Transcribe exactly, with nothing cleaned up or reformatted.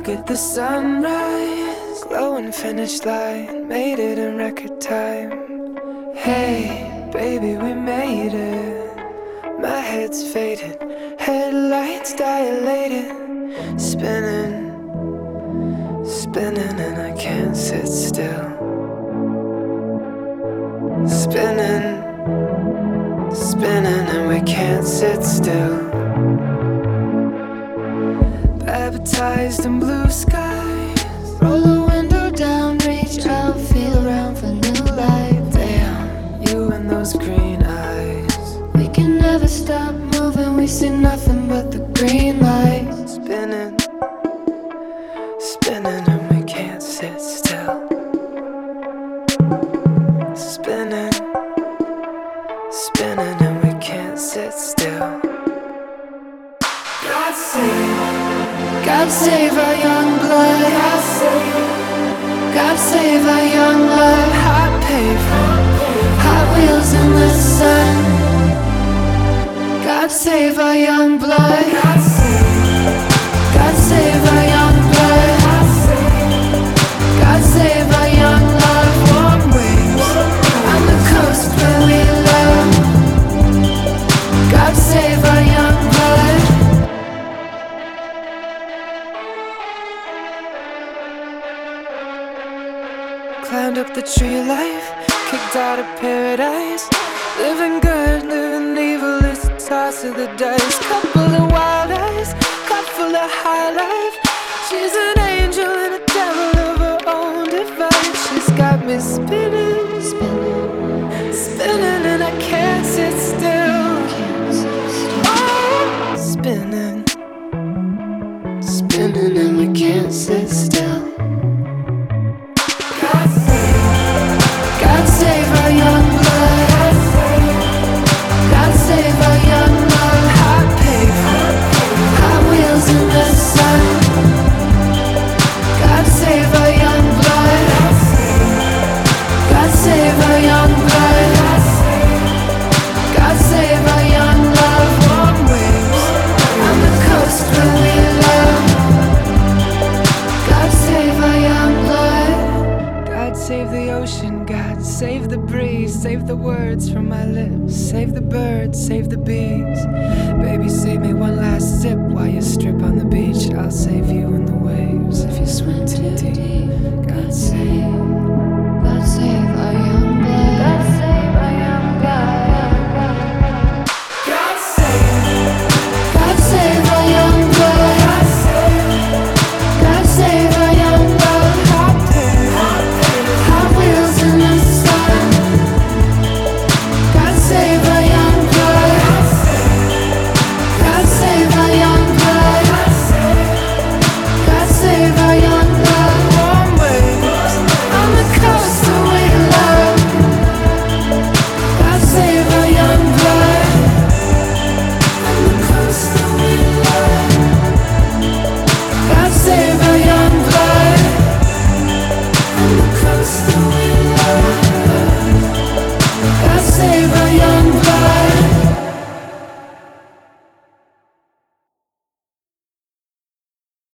Look at the sunrise, glowing finish line, made it in record time. Hey, baby, we made it. My head's faded, headlights dilated, spinning, spinning, and I can't sit still. Spinning, spinning, and we can't sit still. Baptized in blue skies, roll the window down, reach out, feel around for new life. Damn, you and those green eyes, we can never stop moving, we see nothing but the green light. Spinning, spinning, and we can't sit still. Spinning, spinning, and we can't sit still. God save, God save our young blood. God save, God save our young blood. Hot pavement, hot wheels in the sun. God save our young blood. God save, God save our young blood. God save our young love. Warm waves on the coast where we love. God save our young blood. Climbed up the tree of life, kicked out of paradise. Living good, living evil, it's the toss of the dice. Couple of wild eyes, cup full of high life. She's an angel and a devil of her own device. She's got me spinning, spinning, spinning, and I can't sit still. Oh, spinning, spinning, and we can't sit still. God save our young blood. God save our young love. Hot pavement, hot wheels in the sun. God save our young blood. God save our young blood. God save our young love. Warm waves on the coast where we love. God save our young blood. God save the ocean, God save the breeze, save the words from my lips, save the birds, save the bees. Baby, save me one last sip while you strip on the beach. I'll save you in the waves if you swim too deep. God save